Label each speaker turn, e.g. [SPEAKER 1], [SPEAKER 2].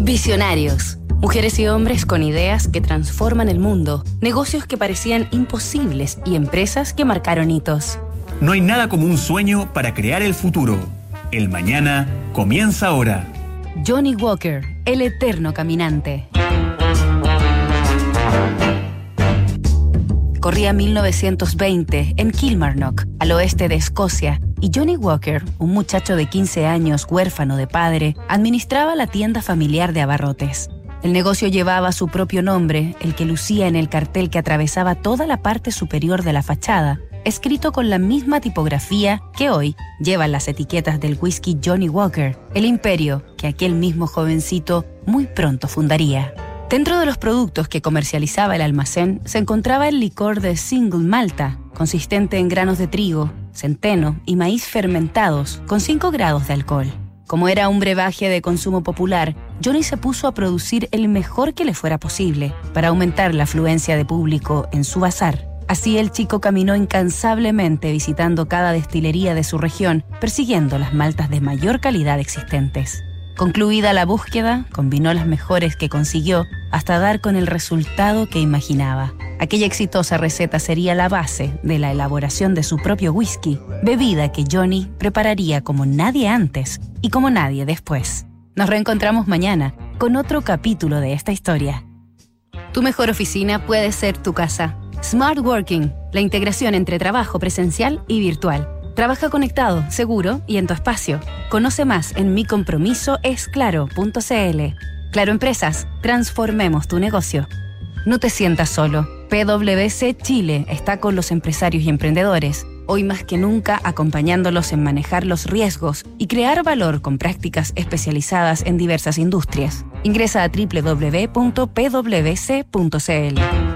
[SPEAKER 1] Visionarios. Mujeres y hombres con ideas que transforman el mundo, negocios que parecían imposibles y empresas que marcaron hitos.
[SPEAKER 2] No hay nada como un sueño para crear el futuro. El mañana comienza ahora.
[SPEAKER 1] Johnny Walker, el eterno caminante. Corría 1920 en Kilmarnock, al oeste de Escocia, y Johnny Walker, un muchacho de 15 años huérfano de padre, administraba la tienda familiar de abarrotes. El negocio llevaba su propio nombre, el que lucía en el cartel que atravesaba toda la parte superior de la fachada, escrito con la misma tipografía que hoy llevan las etiquetas del whisky Johnny Walker, el imperio que aquel mismo jovencito muy pronto fundaría. Dentro de los productos que comercializaba el almacén se encontraba el licor de Single Malta, consistente en granos de trigo, centeno y maíz fermentados, con 5 grados de alcohol. Como era un brebaje de consumo popular, Johnny se puso a producir el mejor que le fuera posible para aumentar la afluencia de público en su bazar. Así el chico caminó incansablemente visitando cada destilería de su región, persiguiendo las maltas de mayor calidad existentes. Concluida la búsqueda, combinó las mejores que consiguió hasta dar con el resultado que imaginaba. Aquella exitosa receta sería la base de la elaboración de su propio whisky, bebida que Johnny prepararía como nadie antes y como nadie después. Nos reencontramos mañana con otro capítulo de esta historia. Tu mejor oficina puede ser tu casa. Smart Working, la integración entre trabajo presencial y virtual. Trabaja conectado, seguro y en tu espacio. Conoce más en micompromisoesclaro.cl. Claro Empresas, transformemos tu negocio. No te sientas solo. PwC Chile está con los empresarios y emprendedores, hoy más que nunca acompañándolos en manejar los riesgos y crear valor con prácticas especializadas en diversas industrias. Ingresa a www.pwc.cl.